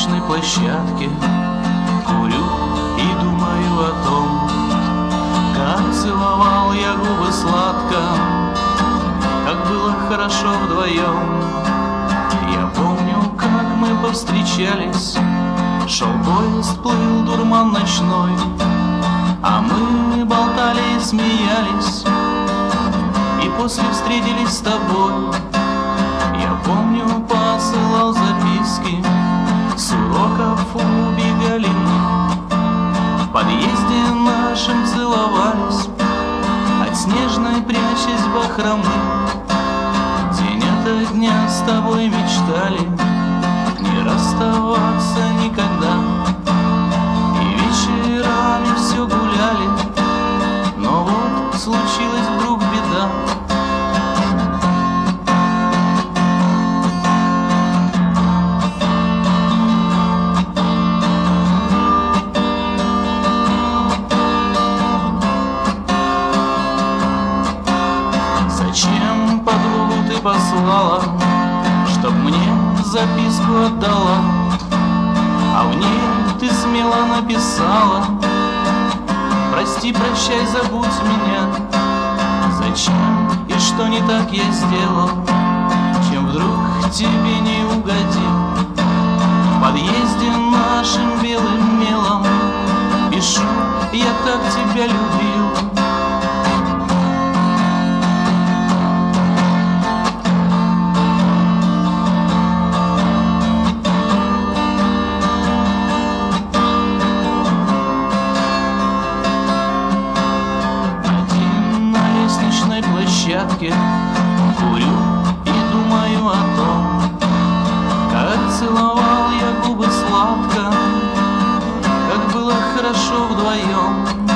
лестничной площадке курю и думаю о том, как целовал я губы сладко, как было хорошо вдвоем. Я помню, как мы повстречались, шел поезд, плыл дурман ночной, а мы болтали и смеялись, и после встретились с тобой. Я помню, посылал записки, с уроков убегали мы, в подъезде нашем целовались, от снежной прячась бахромы. День ото дня с тобой мечтали не расставаться никогда, и вечерами все гуляли, но вот случилась вдруг беда. Зачем подругу ты послала, чтоб мне записку отдала, а в ней ты смело написала: прости, прощай, забудь меня. Зачем и что не так я сделал, чем вдруг тебе не угодил? В подъезде нашим белым мелом пишу: я так тебя любил. Площадке курю и думаю о том, как целовал я губы сладко, как было хорошо вдвоем.